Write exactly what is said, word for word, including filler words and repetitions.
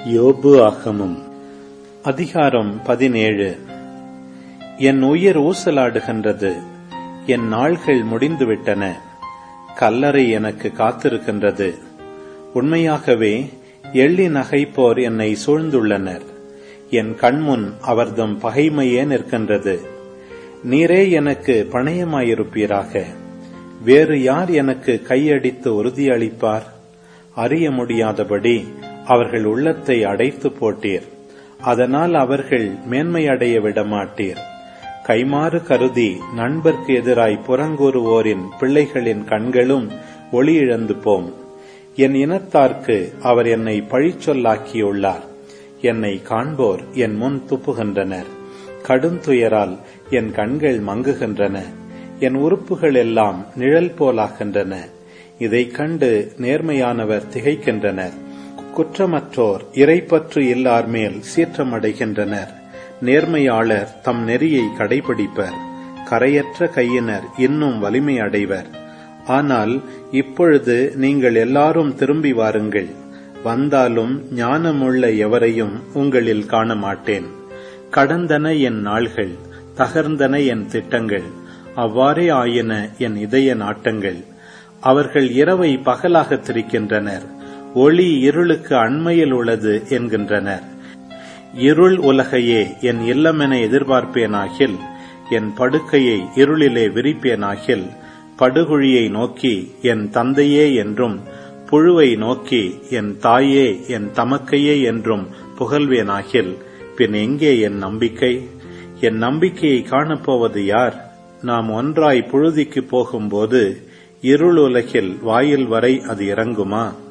யோபு ஆகமம் அதிகாரம் பதினேழு. என் உயிர் ஊசலாடுகின்றது, என் நாள்கள் முடிந்துவிட்டன, கல்லறை எனக்கு காத்திருக்கின்றது. உண்மையாகவே எள்ளி நகைப்போர் என்னை சூழ்ந்துள்ளனர், என் கண்முன் அவர்தம் பகைமையே நிற்கின்றது. நீரே எனக்கு பணயமாயிருப்பீராக, வேறு யார் எனக்கு கையடித்து உறுதியளிப்பார்? அறிய முடியாதபடி அவர்கள் உள்ளத்தை அடைத்து போட்டீர், அதனால் அவர்கள் மேன்மையடைய விடமாட்டீர். கைமாறு கருதி நண்பர்க்கு எதிராய் புறங்கூறுவோரின் பிள்ளைகளின் கண்களும் ஒளி இழந்து போம். என் இனத்தார்க்கு அவர் என்னை பழிச்சொல்லாக்கியுள்ளார். என்னை காண்போர் என் முன் துப்புகின்றனர். கடுந்துயரால் என் கண்கள் மங்குகின்றன, என் உறுப்புகள் எல்லாம் நிழல் போலாகின்றன. இதைக் கண்டு நேர்மையானவர் திகைக்கின்றனர். குற்றமற்றோர் இறைப்பற்று இல்லார் மேல் சீற்றமடைகின்றனர். நேர்மையாளர் தம் நெறியை கடைபிடிப்பர். கரையற்ற கையினர் இன்னும் வலிமை அடைவர். ஆனால் இப்பொழுது நீங்கள் எல்லாரும் திரும்பி வாருங்கள். வந்தாலும் ஞானமுள்ள எவரையும் உங்களில் காண மாட்டேன். கடந்தன என் நாள்கள், தகர்ந்தன என் திட்டங்கள். அவ்வாறே ஆயின என் இதய நாட்டங்கள். அவர்கள் இரவை பகலாக திரிக்கின்றனர், ஒளி இருளுக்கு அண்மையில் உள்ளது என்கின்றனர். இருள் உலகையே என் இல்லமென எதிர்பார்ப்பேனாகில், என் படுக்கையை இருளிலே விரிப்பேனாகில், படுகுழியை நோக்கி என் தந்தையே என்றும், புழுவை நோக்கி என் தாயே என் தமக்கையே என்றும் புகழ்வேனாகில், பின் எங்கே என் நம்பிக்கை? என் நம்பிக்கையை காணப்போவது யார்? நாம் ஒன்றாய் புழுதிக்கு போகும்போது இருள் உலகில் வாயில் வரை அது இறங்குமா?